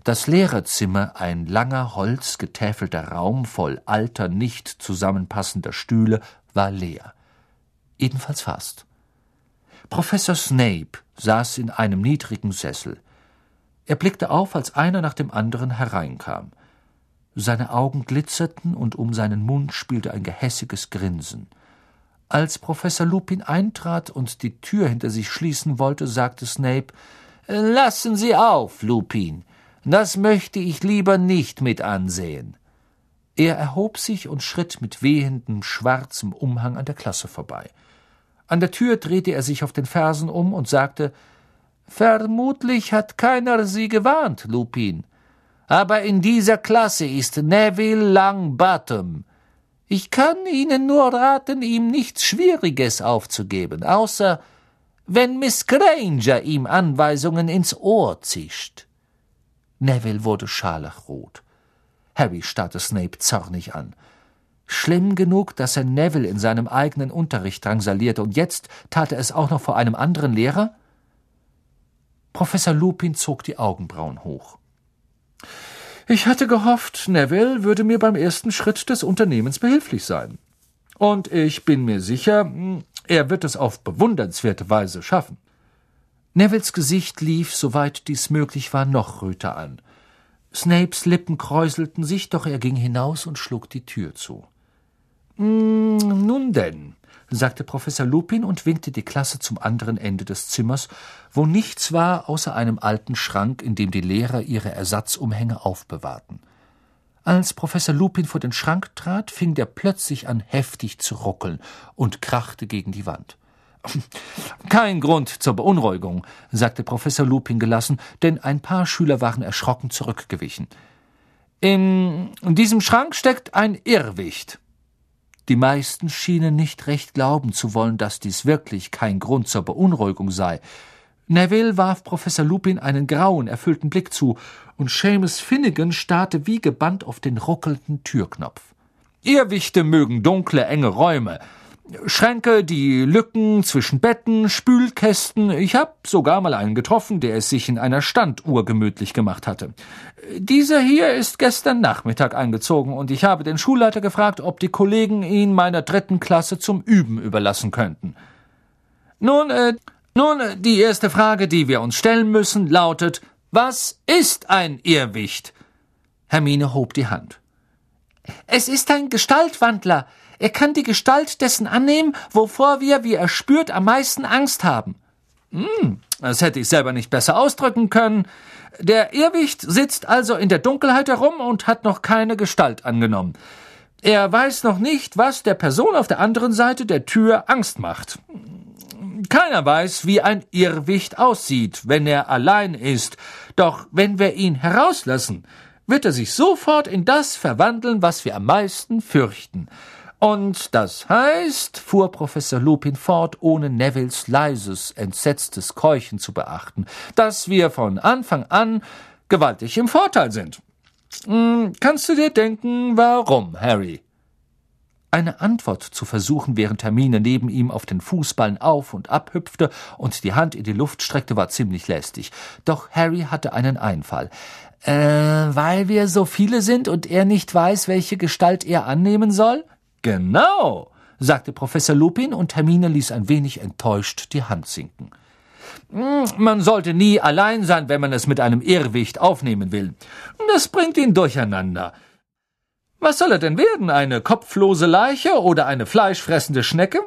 Das Lehrerzimmer, ein langer, holzgetäfelter Raum voll alter, nicht zusammenpassender Stühle, war leer. Jedenfalls fast. Professor Snape saß in einem niedrigen Sessel. Er blickte auf, als einer nach dem anderen hereinkam. Seine Augen glitzerten und um seinen Mund spielte ein gehässiges Grinsen. Als Professor Lupin eintrat und die Tür hinter sich schließen wollte, sagte Snape: »Lassen Sie auf, Lupin. Das möchte ich lieber nicht mit ansehen.« Er erhob sich und schritt mit wehendem, schwarzem Umhang an der Klasse vorbei. An der Tür drehte er sich auf den Fersen um und sagte: »Vermutlich hat keiner Sie gewarnt, Lupin. Aber in dieser Klasse ist Neville Longbottom. Ich kann Ihnen nur raten, ihm nichts Schwieriges aufzugeben, außer wenn Miss Granger ihm Anweisungen ins Ohr zischt.« Neville wurde scharlachrot. Harry starrte Snape zornig an. Schlimm genug, dass er Neville in seinem eigenen Unterricht drangsalierte, und jetzt tat er es auch noch vor einem anderen Lehrer? Professor Lupin zog die Augenbrauen hoch. »Ich hatte gehofft, Neville würde mir beim ersten Schritt des Unternehmens behilflich sein. Und ich bin mir sicher, er wird es auf bewundernswerte Weise schaffen.« Nevilles Gesicht lief, soweit dies möglich war, noch röter an. Snapes Lippen kräuselten sich, doch er ging hinaus und schlug die Tür zu. »Nun denn«, sagte Professor Lupin und winkte die Klasse zum anderen Ende des Zimmers, wo nichts war außer einem alten Schrank, in dem die Lehrer ihre Ersatzumhänge aufbewahrten. Als Professor Lupin vor den Schrank trat, fing der plötzlich an, heftig zu ruckeln und krachte gegen die Wand. »Kein Grund zur Beunruhigung«, sagte Professor Lupin gelassen, denn ein paar Schüler waren erschrocken zurückgewichen. »In diesem Schrank steckt ein Irrwicht.« Die meisten schienen nicht recht glauben zu wollen, dass dies wirklich kein Grund zur Beunruhigung sei. Neville warf Professor Lupin einen grauenerfüllten Blick zu, und Seamus Finnegan starrte wie gebannt auf den ruckelnden Türknopf. »Irrwichte mögen dunkle, enge Räume, Schränke, die Lücken zwischen Betten, Spülkästen. Ich habe sogar mal einen getroffen, der es sich in einer Standuhr gemütlich gemacht hatte. Dieser hier ist gestern Nachmittag eingezogen, und ich habe den Schulleiter gefragt, ob die Kollegen ihn meiner 3. Klasse zum Üben überlassen könnten. Nun, die erste Frage, die wir uns stellen müssen, lautet: Was ist ein Irrwicht?« Hermine hob die Hand. »Es ist ein Gestaltwandler. Er kann die Gestalt dessen annehmen, wovor wir, wie er spürt, am meisten Angst haben.« Das hätte ich selber nicht besser ausdrücken können. Der Irrwicht sitzt also in der Dunkelheit herum und hat noch keine Gestalt angenommen. Er weiß noch nicht, was der Person auf der anderen Seite der Tür Angst macht. Keiner weiß, wie ein Irrwicht aussieht, wenn er allein ist. Doch wenn wir ihn herauslassen, wird er sich sofort in das verwandeln, was wir am meisten fürchten. Und das heißt«, fuhr Professor Lupin fort, ohne Nevilles leises, entsetztes Keuchen zu beachten, »dass wir von Anfang an gewaltig im Vorteil sind. Kannst du dir denken, warum, Harry?« Eine Antwort zu versuchen, während Hermine neben ihm auf den Fußballen auf und ab hüpfte und die Hand in die Luft streckte, war ziemlich lästig. Doch Harry hatte einen Einfall. Weil wir so viele sind und er nicht weiß, welche Gestalt er annehmen soll?« »Genau«, sagte Professor Lupin, und Hermine ließ ein wenig enttäuscht die Hand sinken. »Man sollte nie allein sein, wenn man es mit einem Irrwicht aufnehmen will. Das bringt ihn durcheinander. Was soll er denn werden, eine kopflose Leiche oder eine fleischfressende Schnecke?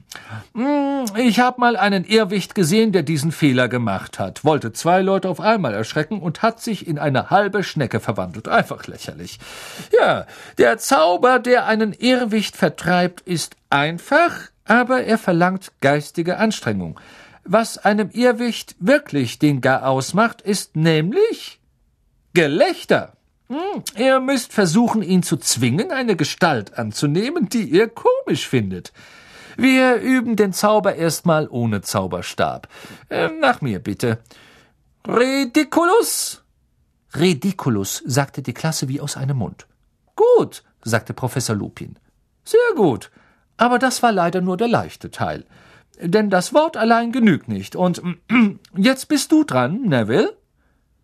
Ich habe mal einen Irrwicht gesehen, der diesen Fehler gemacht hat, wollte 2 Leute auf einmal erschrecken und hat sich in eine halbe Schnecke verwandelt. Einfach lächerlich. Ja, der Zauber, der einen Irrwicht vertreibt, ist einfach, aber er verlangt geistige Anstrengung. Was einem Irrwicht wirklich den Gar ausmacht, ist nämlich Gelächter. Ihr müsst versuchen, ihn zu zwingen, eine Gestalt anzunehmen, die ihr komisch findet. Wir üben den Zauber erstmal ohne Zauberstab. Nach mir bitte. Ridiculus! Ridiculus, sagte die Klasse wie aus einem Mund. Gut, sagte Professor Lupin. Sehr gut, aber das war leider nur der leichte Teil. Denn das Wort allein genügt nicht. Und jetzt bist du dran, Neville.